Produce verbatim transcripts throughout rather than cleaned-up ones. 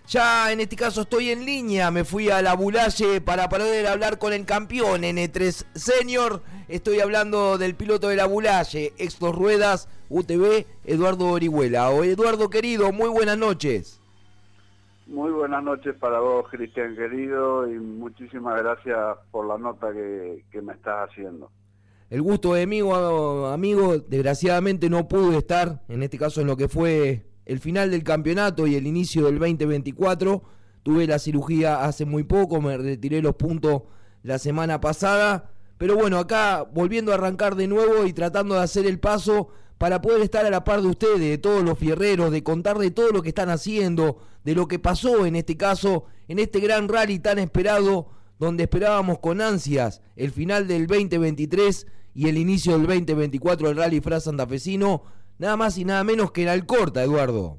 Ya en este caso estoy en línea, me fui a la Bulaye para poder hablar con el campeón N tres Senior. Estoy hablando del piloto de la Bulaye, ex dos ruedas, U T V, Eduardo Orihuela. O Eduardo querido, muy buenas noches. Muy buenas noches para vos, Cristian querido, y muchísimas gracias por la nota que, que me estás haciendo. El gusto de amigo, amigo, desgraciadamente no pude estar, en este caso en lo que fue el final del campeonato y el inicio del veinte veinticuatro. Tuve la cirugía hace muy poco, me retiré los puntos la semana pasada, pero bueno, acá volviendo a arrancar de nuevo y tratando de hacer el paso para poder estar a la par de ustedes, de todos los fierreros, de contar de todo lo que están haciendo, de lo que pasó en este caso, en este gran rally tan esperado, donde esperábamos con ansias el final del veinte veintitrés y el inicio del veinte veinticuatro del Rally Fras Santafesino, nada más y nada menos que en Alcorta, Eduardo.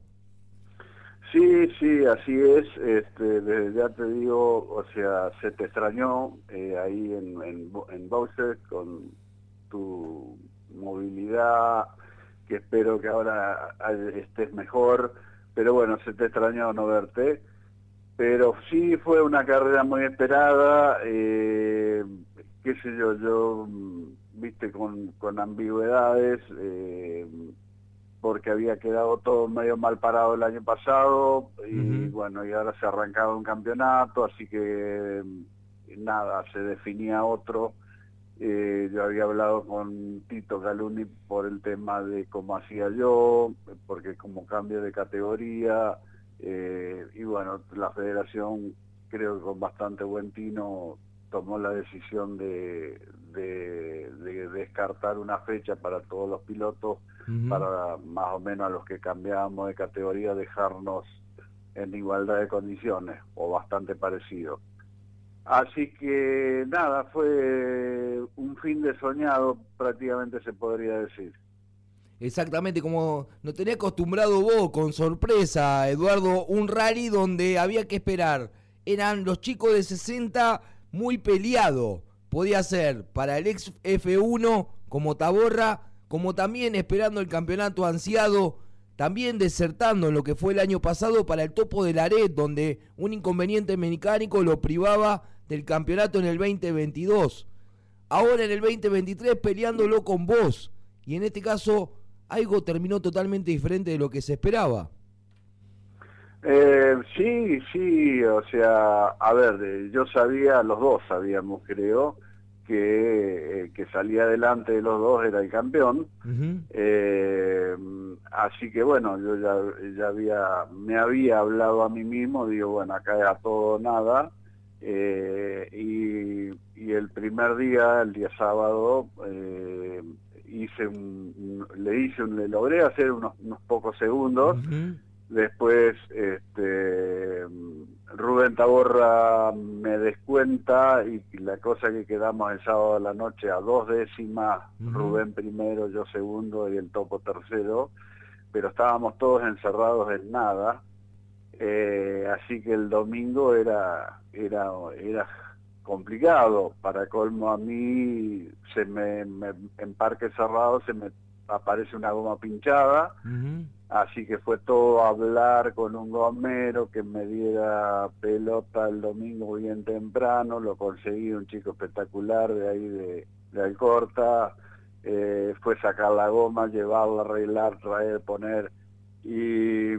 Sí, sí, así es. Este, desde ya te digo, o sea, se te extrañó eh, ahí en, en, en Bowser con tu movilidad, que espero que ahora estés mejor, pero bueno, se te extrañó no verte. Pero sí fue una carrera muy esperada, eh, qué sé yo, yo, viste, con, con ambigüedades, eh, porque había quedado todo medio mal parado el año pasado, y uh-huh. bueno, y ahora se arrancaba un campeonato, así que nada, se definía otro. Eh, yo había hablado con Tito Caluni por el tema de cómo hacía yo, porque como cambio de categoría, eh, y bueno, la federación creo que con bastante buen tino tomó la decisión de, de, de descartar una fecha para todos los pilotos, uh-huh. para más o menos a los que cambiábamos de categoría dejarnos en igualdad de condiciones, o bastante parecido. Así que nada, fue un fin de soñado, prácticamente se podría decir. Exactamente, como nos tenía acostumbrado vos, con sorpresa, Eduardo, un rally donde había que esperar. Eran los chicos de sesenta muy peleado. Podía ser para el ex F uno como Taborra, como también esperando el campeonato ansiado, también desertando en lo que fue el año pasado para el Topo de Laret, donde un inconveniente mecánico lo privaba del campeonato en el veinte veintidós. Ahora en el veinte veintitrés peleándolo con vos. Y en este caso algo terminó totalmente diferente de lo que se esperaba. Eh, sí, sí, o sea, a ver, yo sabía, los dos sabíamos, creo, que, eh, que salía adelante de los dos era el campeón. Uh-huh. eh, así que bueno, yo ya, ya había, me había hablado a mí mismo, digo, bueno, acá era todo o nada. Eh, y, y el primer día, el día sábado, eh, hice un, un, le hice un, le logré hacer unos, unos pocos segundos. Uh-huh. Después este, Rubén Taborra me descuenta y, y la cosa que quedamos el sábado a la noche a dos décimas, uh-huh. Rubén primero, yo segundo y el Topo tercero, pero estábamos todos encerrados en nada. Eh, así que el domingo era era era complicado. Para colmo, a mí se me, me en parque cerrado se me aparece una goma pinchada. Uh-huh. Así que fue todo hablar con un gomero que me diera pelota el domingo bien temprano. Lo conseguí, un chico espectacular de ahí de, de Alcorta. Eh, fue sacar la goma, llevarla, arreglar, traer, poner y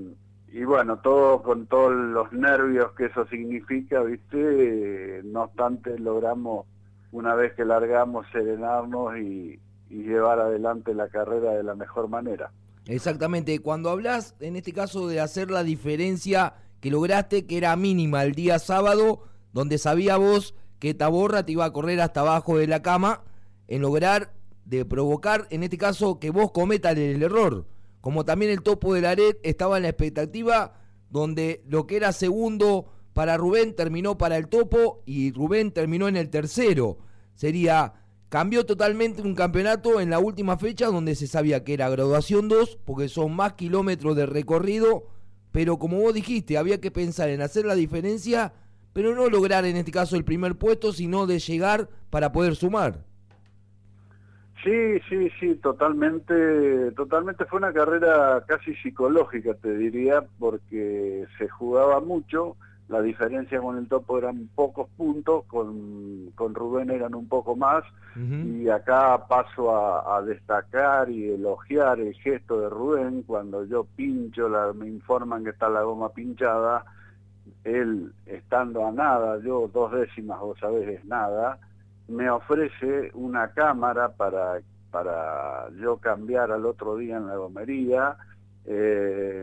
Y bueno, todo con todos los nervios que eso significa, ¿viste? No obstante, logramos, una vez que largamos, serenarnos y, y llevar adelante la carrera de la mejor manera. Exactamente. Cuando hablas, en este caso, de hacer la diferencia que lograste, que era mínima el día sábado, donde sabía vos que Taborra te iba a correr hasta abajo de la cama, en lograr de provocar, en este caso, que vos cometas el error. Como también el Topo de Laret estaba en la expectativa, donde lo que era segundo para Rubén terminó para el Topo y Rubén terminó en el tercero. Sería, cambió totalmente un campeonato en la última fecha, donde se sabía que era graduación dos, porque son más kilómetros de recorrido, pero como vos dijiste, había que pensar en hacer la diferencia, pero no lograr en este caso el primer puesto, sino de llegar para poder sumar. Sí, sí, sí, totalmente, totalmente fue una carrera casi psicológica, te diría, porque se jugaba mucho, la diferencia con el Topo eran pocos puntos, con, con Rubén eran un poco más, Uh-huh. y acá paso a, a destacar y elogiar el gesto de Rubén, cuando yo pincho, la, me informan que está la goma pinchada, él estando a nada, yo dos décimas, vos sabés, es nada, me ofrece una cámara para, para yo cambiar al otro día en la gomería, eh,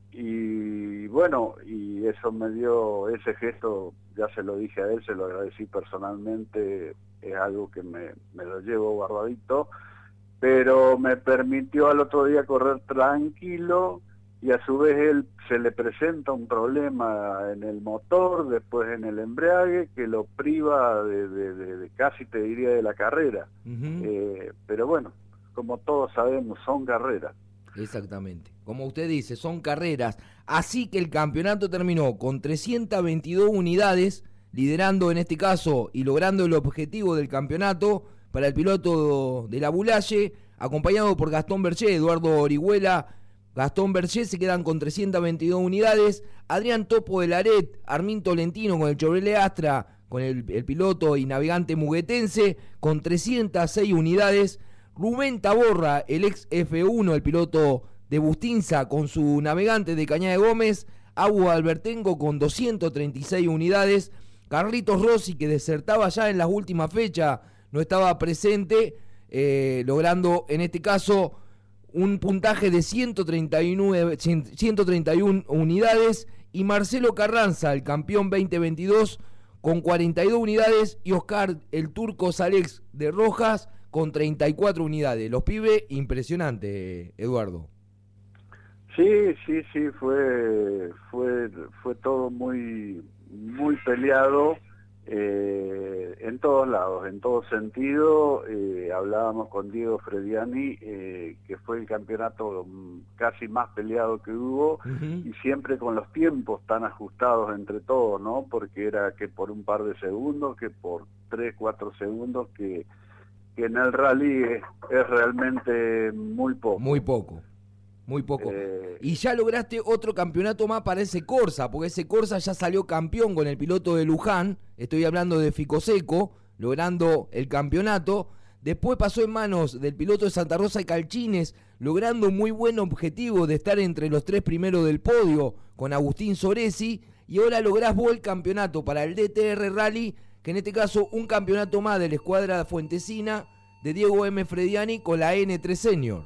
y bueno, y eso me dio, ese gesto, ya se lo dije a él, se lo agradecí personalmente, es algo que me, me lo llevo guardadito, pero me permitió al otro día correr tranquilo, y a su vez él se le presenta un problema en el motor, después en el embrague, que lo priva de, de, de, de casi te diría de la carrera. Uh-huh. Eh, pero bueno, como todos sabemos, son carreras. Exactamente. Como usted dice, son carreras. Así que el campeonato terminó con trescientas veintidós unidades, liderando en este caso y logrando el objetivo del campeonato para el piloto de la Bulalle, acompañado por Gastón Berché, Eduardo Orihuela. Gastón Berché se quedan con trescientas veintidós unidades. Adrián Topo de Laret, Armin Tolentino con el Chevrolet Astra, con el, el piloto y navegante muguetense, con trescientas seis unidades. Rubén Taborra, el ex F uno, el piloto de Bustinza, con su navegante de Cañada de Gómez. Abu Albertengo con doscientas treinta y seis unidades. Carlitos Rossi, que desertaba ya en las últimas fechas, no estaba presente, eh, logrando en este caso un puntaje de ciento treinta y nueve, ciento treinta y uno unidades. Y Marcelo Carranza, el campeón veinte veintidós, con cuarenta y dos unidades. Y Oscar el Turco Salex de Rojas con treinta y cuatro unidades. Los pibes, impresionante, Eduardo. Sí, sí, sí, fue, fue, fue todo muy, muy peleado, eh, en todos lados, en todo sentido. Eh, hablábamos con Diego Frediani, eh, que fue el campeonato casi más peleado que hubo, uh-huh. Y siempre con los tiempos tan ajustados entre todos, ¿no? Porque era que por un par de segundos, que por tres, cuatro segundos, que que en el rally es, es realmente muy poco. Muy poco, muy poco. Eh... Y ya lograste otro campeonato más para ese Corsa, porque ese Corsa ya salió campeón con el piloto de Luján, estoy hablando de Ficoseco, logrando el campeonato. Después pasó en manos del piloto de Santa Rosa y Calchines, logrando un muy buen objetivo de estar entre los tres primeros del podio con Agustín Soresi. Y ahora lográs vos el campeonato para el D T R Rally, que en este caso un campeonato más de la escuadra fuentesina de Diego M. Frediani con la N tres Senior.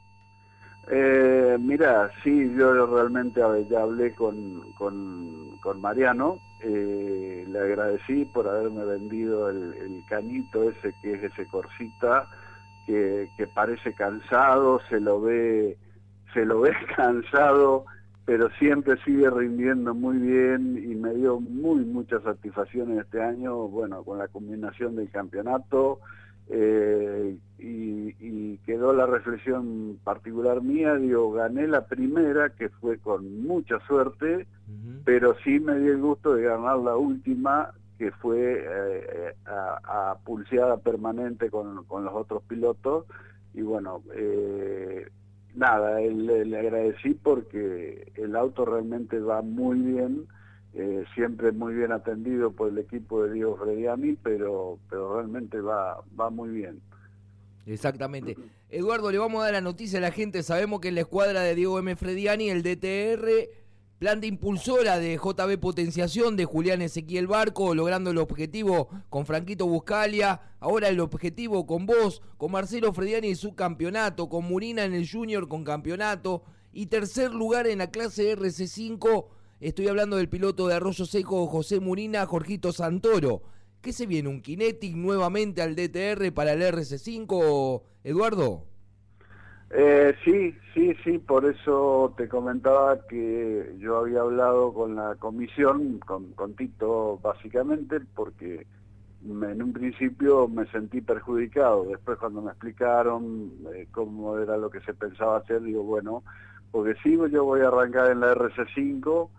Eh, mira, sí, yo realmente ya hablé con, con, con Mariano, eh, le agradecí por haberme vendido el, el canito ese, que es ese Corsita, que, que parece cansado, se lo ve, se lo ve cansado, pero siempre sigue rindiendo muy bien, y me dio muy muchas satisfacciones este año, bueno, con la combinación del campeonato, eh, y, y quedó la reflexión particular mía, digo, gané la primera, que fue con mucha suerte, uh-huh. Pero sí me di el gusto de ganar la última, que fue eh, a, a pulseada permanente con, con los otros pilotos, y bueno, eh, nada, le, le agradecí porque el auto realmente va muy bien, eh, siempre muy bien atendido por el equipo de Diego Frediani, pero, pero realmente va, va muy bien. Exactamente. Eduardo, le vamos a dar la noticia a la gente. Sabemos que en la escuadra de Diego M. Frediani, el D T R, plan de impulsora de J B Potenciación de Julián Ezequiel Barco, logrando el objetivo con Franquito Buscalia. Ahora el objetivo con vos, con Marcelo Frediani y su campeonato, con Murina en el Junior con campeonato. Y tercer lugar en la clase R C cinco, estoy hablando del piloto de Arroyo Seco, José Murina, Jorgito Santoro. ¿Qué se viene? ¿Un Kinetic nuevamente al D T R para el R C cinco, Eduardo? Eh, sí, sí, sí, por eso te comentaba que yo había hablado con la comisión, con, con Tito básicamente, porque me, en un principio me sentí perjudicado. Después cuando me explicaron eh, cómo era lo que se pensaba hacer, digo, bueno, porque si yo voy a arrancar en la R C cinco,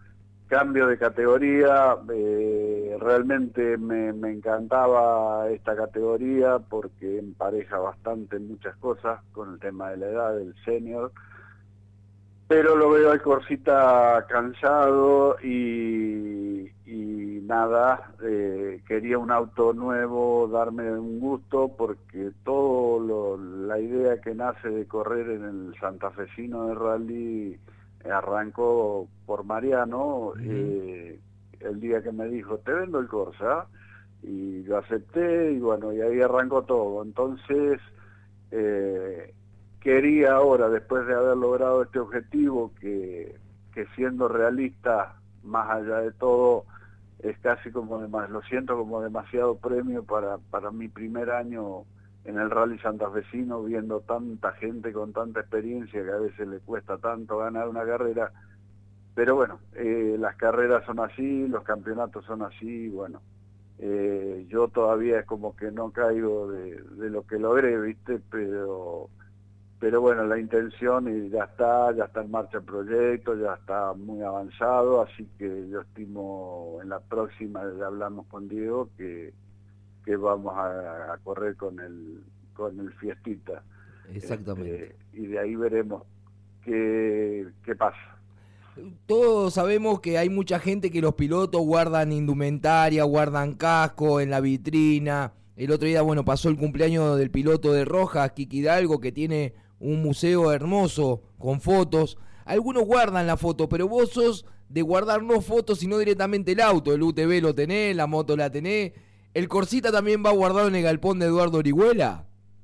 cambio de categoría, eh, realmente me, me encantaba esta categoría porque empareja bastante muchas cosas con el tema de la edad, del senior, pero lo veo al Corsita cansado y, y nada, eh, quería un auto nuevo, darme un gusto, porque todo lo, la idea que nace de correr en el santafesino de rally arrancó por Mariano, uh-huh. eh, el día que me dijo, te vendo el Corsa, y lo acepté, y bueno, y ahí arrancó todo. Entonces, eh, quería ahora, después de haber logrado este objetivo, que, que siendo realista, más allá de todo, es casi como, de, lo siento como demasiado premio para, para mi primer año en el rally santafesino, viendo tanta gente con tanta experiencia que a veces le cuesta tanto ganar una carrera, pero bueno, eh, las carreras son así, los campeonatos son así, bueno, eh, yo todavía es como que no caigo de, de lo que logré, ¿viste? Pero, pero bueno, la intención y ya está, ya está en marcha el proyecto, ya está muy avanzado, así que yo estimo en la próxima, ya hablamos con Diego, que que vamos a, a correr con el con el Fiestita. Exactamente. Este, y de ahí veremos qué, qué pasa. Todos sabemos que hay mucha gente que los pilotos guardan indumentaria, guardan casco en la vitrina. El otro día, bueno, pasó el cumpleaños del piloto de Rojas, Kiki Hidalgo, que tiene un museo hermoso con fotos. Algunos guardan la foto, pero vos sos de guardar no fotos, sino directamente el auto. El U T V lo tenés, la moto la tenés. ¿El Corsita también va guardado en el galpón de Eduardo Orihuela?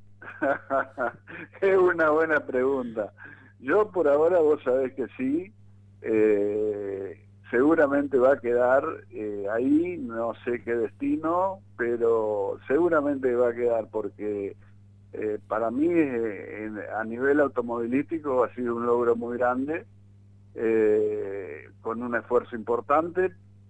Es una buena pregunta. Yo por ahora, vos sabés que sí, eh, seguramente va a quedar eh, ahí, no sé qué destino, pero seguramente va a quedar porque eh, para mí eh, en, a nivel automovilístico ha sido un logro muy grande, eh, con un esfuerzo importante.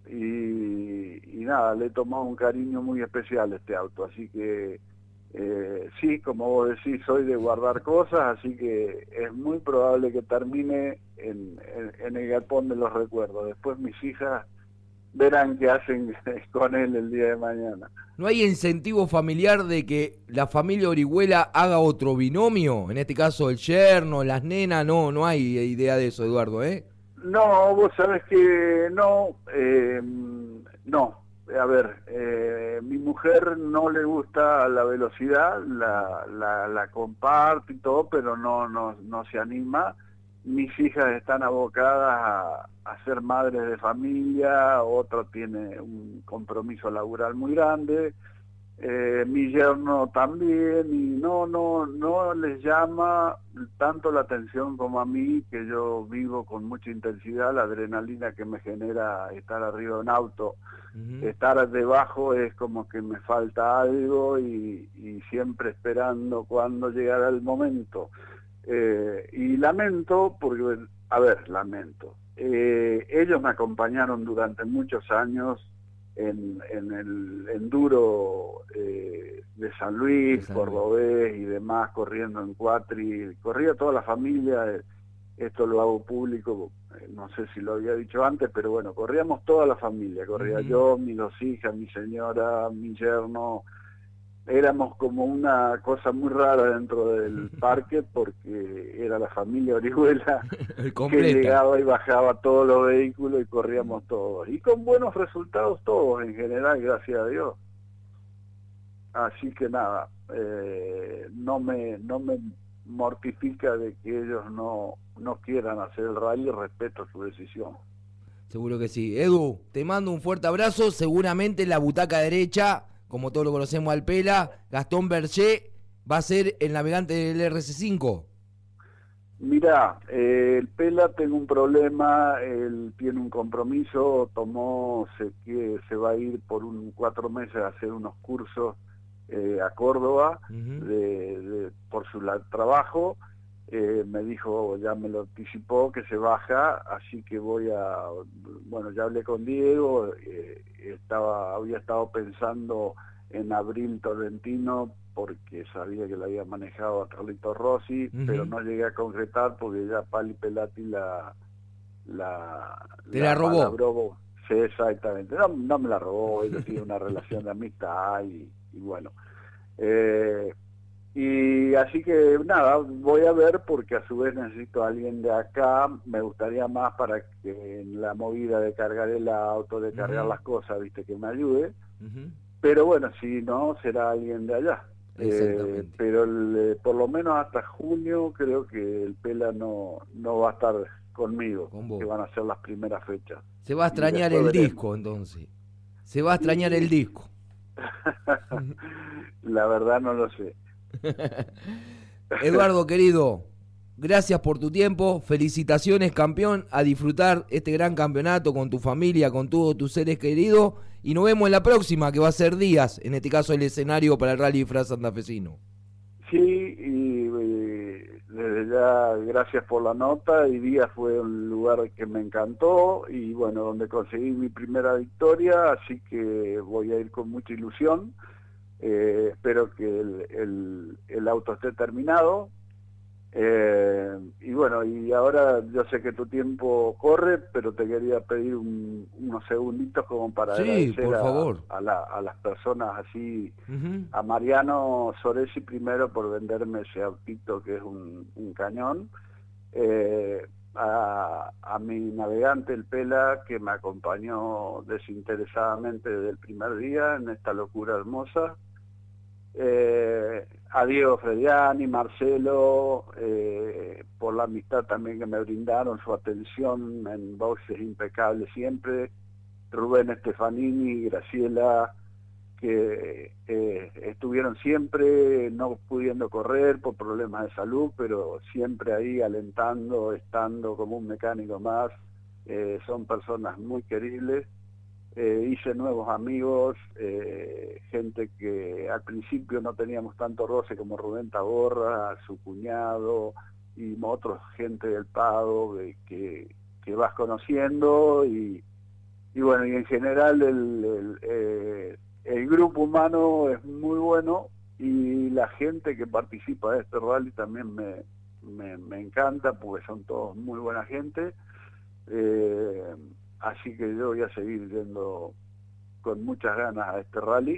Y, y nada, le he tomado un cariño muy especial a este auto, así que eh, sí, como vos decís, soy de guardar cosas, así que es muy probable que termine en, en, en el galpón de los recuerdos. Después mis hijas verán qué hacen con él el día de mañana. ¿No hay incentivo familiar de que la familia Orihuela haga otro binomio? En este caso el yerno, las nenas, no, no hay idea de eso, Eduardo, ¿eh? No, vos sabés que no, eh, no, a ver, eh, mi mujer no le gusta la velocidad, la, la, la comparte y todo, pero no, no, no se anima. Mis hijas están abocadas a, a ser madres de familia, otra tiene un compromiso laboral muy grande, eh, mi yerno también, y no, no, no les llama tanto la atención como a mí, que yo vivo con mucha intensidad la adrenalina que me genera estar arriba de un auto. Uh-huh. Estar debajo es como que me falta algo y, y siempre esperando cuando llegará el momento. Eh, y lamento, porque, a ver, lamento. Eh, ellos me acompañaron durante muchos años en, en el enduro eh, de San Luis, de San Luis, Cordobés y demás, corriendo en cuatri, corría toda la familia, eh, esto lo hago público, eh, no sé si lo había dicho antes, pero bueno, corríamos toda la familia, corría uh-huh. yo, mis dos hijas, mi señora, mi yerno, éramos como una cosa muy rara dentro del parque porque era la familia Orihuela que llegaba y bajaba todos los vehículos y corríamos todos. Y con buenos resultados todos en general, gracias a Dios. Así que nada, eh, no me no me mortifica de que ellos no, no quieran hacer el rally, respeto su decisión. Seguro que sí. Edu, te mando un fuerte abrazo, seguramente en la butaca derecha, como todos lo conocemos al Pela, Gastón Berger va a ser el navegante del R C cinco. Mirá, eh, el Pela tengo un problema, él tiene un compromiso, tomó, se, que se va a ir por un cuatro meses a hacer unos cursos eh, a Córdoba uh-huh. de, de, por su la, trabajo, eh, me dijo, ya me lo anticipó, que se baja, así que voy a, bueno, ya hablé con Diego, eh, estaba había estado pensando en Abril Torrentino, porque sabía que la había manejado a Carlito Rossi, uh-huh. pero no llegué a concretar porque ya Pali Pelati la, la, Te la, la robó. Palabró, sí, exactamente. No, no me la robó, ellos tienen una relación de amistad y, y bueno. Eh, y así que nada, voy a ver porque a su vez necesito a alguien de acá, me gustaría más para que en la movida de cargar el auto, de cargar uh-huh. las cosas, viste, que me ayude. Uh-huh. Pero bueno, si no, será alguien de allá. Eh, pero el, por lo menos hasta junio creo que el Pela no, no va a estar conmigo, que van a ser las primeras fechas. Se va a extrañar el veremos. disco entonces. Se va a extrañar sí. el disco. La verdad no lo sé. Eduardo, querido, gracias por tu tiempo, felicitaciones, campeón, a disfrutar este gran campeonato con tu familia, con todos tus seres queridos, y nos vemos en la próxima, que va a ser Díaz, en este caso el escenario para el Rally Disfraz santafesino. Sí, y eh, desde ya gracias por la nota, y Díaz fue un lugar que me encantó, y bueno, donde conseguí mi primera victoria, así que voy a ir con mucha ilusión. Eh, espero que el, el, el auto esté terminado eh, y bueno, y ahora yo sé que tu tiempo corre, pero te quería pedir un, unos segunditos como para sí, agradecer por a, favor. a, la, a las personas así, uh-huh. a Mariano Soresi primero por venderme ese autito que es un, un cañón, eh, a, a mi navegante el Pela que me acompañó desinteresadamente desde el primer día en esta locura hermosa, eh, a Diego Frediani, Marcelo, eh, por la amistad también que me brindaron, su atención en boxes impecable siempre, Rubén Stefanini, Graciela, que eh, estuvieron siempre no pudiendo correr por problemas de salud, pero siempre ahí alentando, estando como un mecánico más. Eh, son personas muy queribles. Eh, hice nuevos amigos, eh, gente que al principio no teníamos tanto roce como Rubén Taborra, su cuñado y otros gente del Pado eh, que, que vas conociendo y, y bueno, y en general el, el, eh, el grupo humano es muy bueno y la gente que participa de este rally también me, me, me encanta porque son todos muy buena gente. Eh, Así que yo voy a seguir yendo con muchas ganas a este rally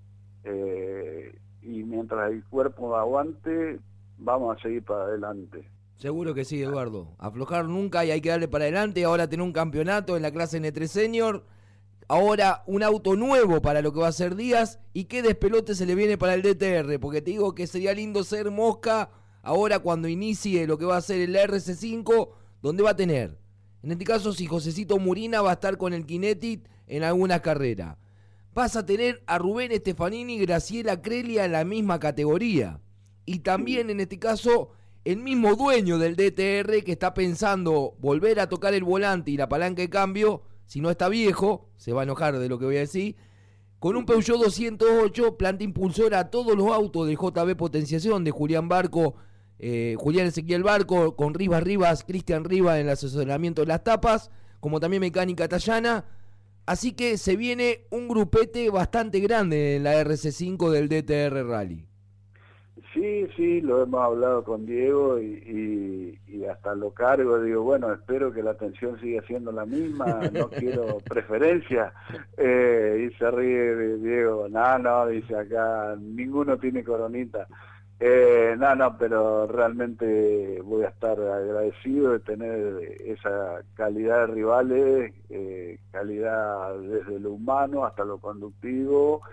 eh, y mientras el cuerpo aguante, vamos a seguir para adelante. Seguro que sí, Eduardo. Aflojar nunca y hay que darle para adelante. Ahora tener un campeonato en la clase N tres Senior. Ahora un auto nuevo para lo que va a ser Díaz. Y qué despelote se le viene para el D T R. Porque te digo que sería lindo ser Mosca ahora cuando inicie lo que va a ser el R C cinco, donde va a tener. En este caso, si Josecito Murina va a estar con el Kinetic en alguna carrera. Vas a tener a Rubén Stefanini y Graciela Crelia en la misma categoría. Y también, en este caso, el mismo dueño del D T R que está pensando volver a tocar el volante y la palanca de cambio, si no está viejo, se va a enojar de lo que voy a decir, con un Peugeot doscientos ocho, planta impulsora a todos los autos del J B Potenciación de Julián Barco, Eh, Julián Ezequiel Barco, con Rivas Rivas, Cristian Rivas en el asesoramiento de las tapas, como también Mecánica Tallana. Así que se viene un grupete bastante grande en la R C cinco del D T R Rally. Sí, sí, lo hemos hablado con Diego y, y, y hasta lo cargo. Digo, bueno, espero que la atención siga siendo la misma, no quiero preferencia. Eh, y se ríe Diego, no, no, dice acá, ninguno tiene coronita. Eh, no, no, pero realmente voy a estar agradecido de tener esa calidad de rivales, eh, calidad desde lo humano hasta lo conductivo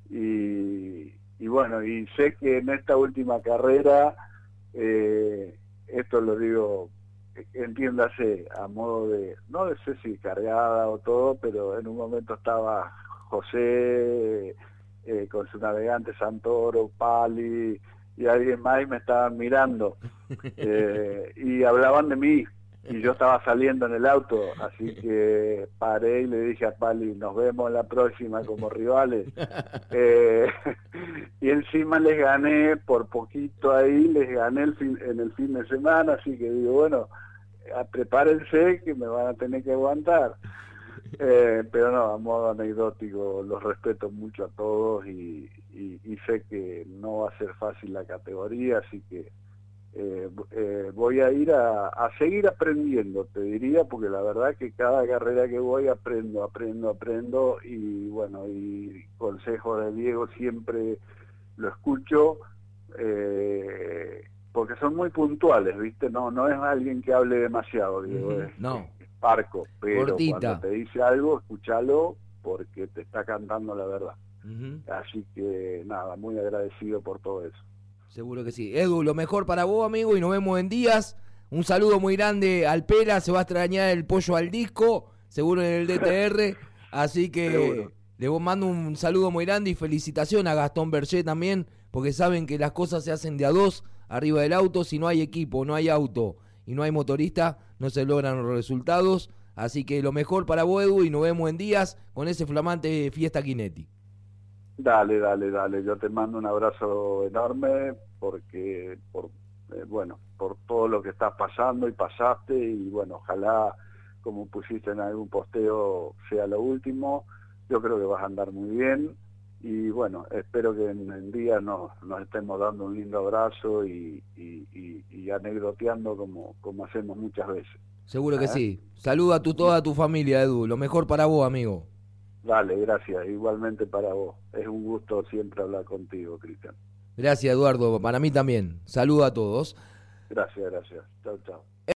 y, y bueno, y sé que en esta última carrera, eh, esto lo digo, entiéndase, a modo de, no sé si cargada o todo, pero en un momento estaba José eh, con su navegante Santoro, Pali, y alguien más y me estaban mirando eh, y hablaban de mí y yo estaba saliendo en el auto, así que paré y le dije a Pali, nos vemos la próxima como rivales. Eh, y encima les gané por poquito ahí, les gané el fin, en el fin de semana, así que digo, bueno, prepárense que me van a tener que aguantar. Eh, pero no, a modo anecdótico, los respeto mucho a todos y, y, y sé que no va a ser fácil la categoría, así que eh, eh, voy a ir a, a seguir aprendiendo, te diría, porque la verdad que cada carrera que voy aprendo, aprendo, aprendo, y bueno, y consejos de Diego siempre lo escucho, eh, porque son muy puntuales, ¿viste? No, no es alguien que hable demasiado, Diego, Uh-huh. es, No. es parco, pero Cortita. cuando te dice algo, escúchalo, porque te está cantando la verdad. Uh-huh. Así que nada, muy agradecido por todo eso. Seguro que sí. Edu, lo mejor para vos, amigo, y nos vemos en días. Un saludo muy grande al Pela, se va a extrañar el pollo al disco, seguro en el D T R. Así que Seguro. le mando un saludo muy grande y felicitación a Gastón Berger también, porque saben que las cosas se hacen de a dos arriba del auto. Si no hay equipo, no hay auto y no hay motorista, no se logran los resultados. Así que lo mejor para vos, Edu, y nos vemos en días con ese flamante Fiesta Kinetic. Dale, dale, dale. Yo te mando un abrazo enorme porque, por, eh, bueno, por todo lo que estás pasando y pasaste, y bueno, ojalá, como pusiste en algún posteo, sea lo último. Yo creo que vas a andar muy bien y bueno, espero que en, en días nos, nos estemos dando un lindo abrazo y, y, y, y anecdoteando como, como hacemos muchas veces. Seguro ¿Eh? que sí. Saluda a tu, toda tu familia, Edu. Lo mejor para vos, amigo. Dale, gracias. Igualmente para vos. Es un gusto siempre hablar contigo, Cristian. Gracias, Eduardo. Para mí también. Saluda a todos. Gracias, gracias. Chao, chao.